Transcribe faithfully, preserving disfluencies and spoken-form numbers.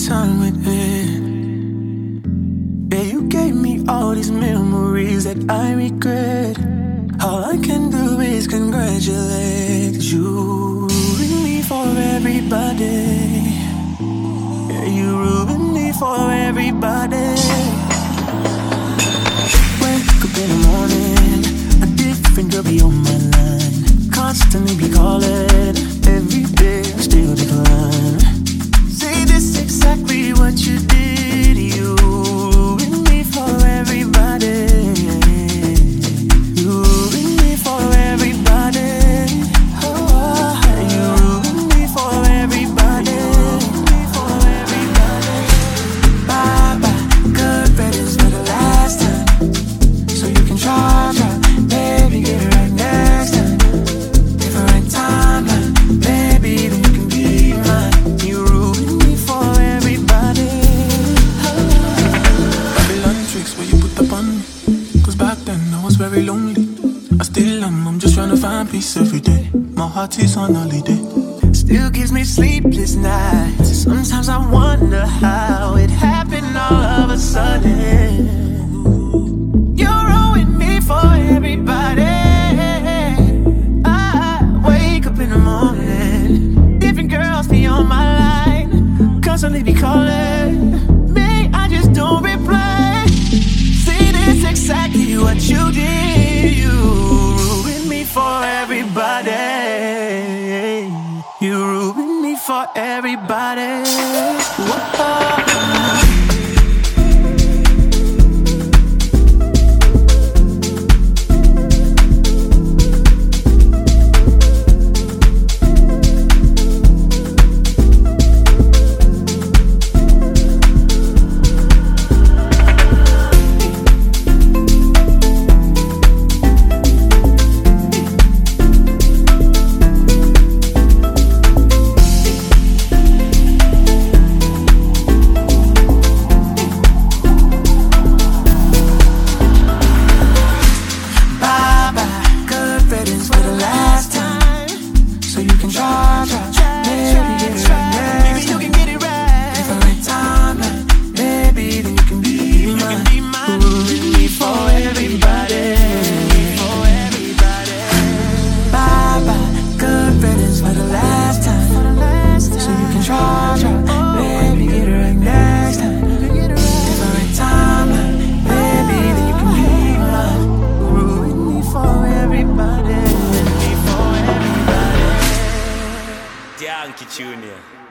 time with it. Yeah, you gave me all these memories that I regret. All I can do is congratulate you. Ruined me for everybody. Yeah, you ruined me for everybody. Wake up in the morning, a different girl be on my line. Constantly be calling, every day I still decline. Say this exactly what you did. You ruined me for everybody. You ruined me for everybody. Oh, you ruined me for everybody. For everybody. Bye bye, good riddance for the last time. So you can try, try, baby, get it right next time. Different timeline, baby, then you can be mine. You ruined me for everybody. Babylon tricks where you put up on me. Cause back then I was very lonely. I still am, I'm just trying to find peace every day. My heart is on holiday. Still gives me sleepless nights. Sometimes I wonder how it happened all of a sudden. You ruined me for everybody. I wake up in the morning, different girls be on my line, constantly be calling me, I just don't reply. See, this exactly what you did. You ruined me for everybody. You ruined me for everybody. Whoa. Yankee Junior